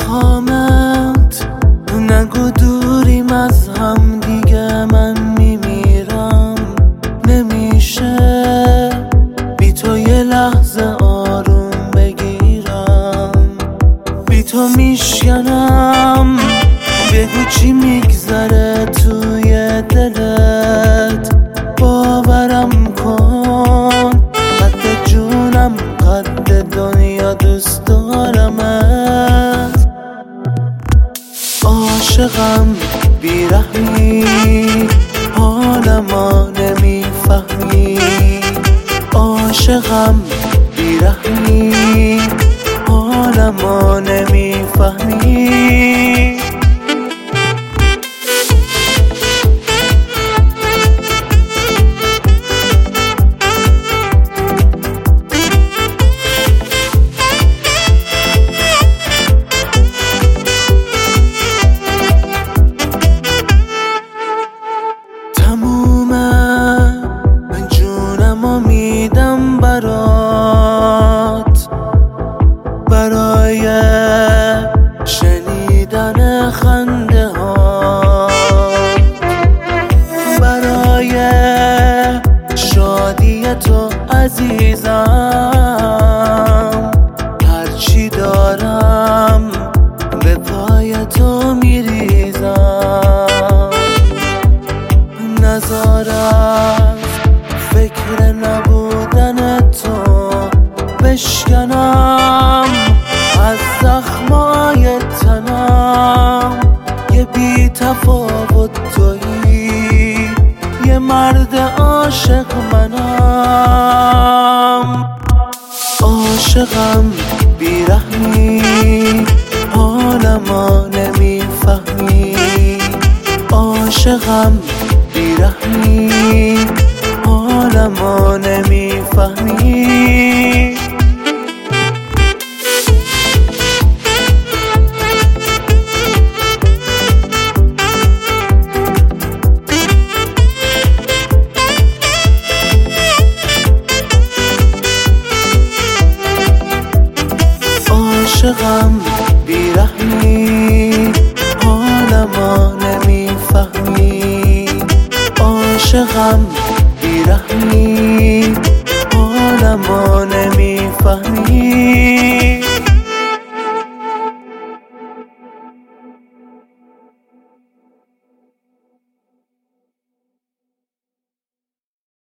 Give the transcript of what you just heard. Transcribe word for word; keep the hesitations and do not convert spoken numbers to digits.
میخوامت، نگو دوریم از هم دیگه، من میمیرم. نمیشه بی تو یه لحظه آروم بگیرم، بی تو میشکنم. بگو چی میگذره توی دلت، باورم کن. قد جونم قد دنیا دوست دارمت. عاشقم بیرحمی، حالمو نمیفهمی. عاشقم بیرحمی، حالمو نمیفهمی. جونمو میدم برات، برای شنیدن خنده ها، برای شادی تو عزیزم. هرچی دارم به پای تو میریزم. نذارم فکر نبودن تو بشکنم از زخمای تنم. یه بی تفاوت تویی، یه مرد عاشق منم. عاشقم بیرحمی، حالمو نمیفهمی. عاشقم بیرحمی، حالمو نمیفهمی. عاشقم بیرحمی، حالمو نمیفهمی. عاشقم بیرحمی، حالمو نمیفهمی.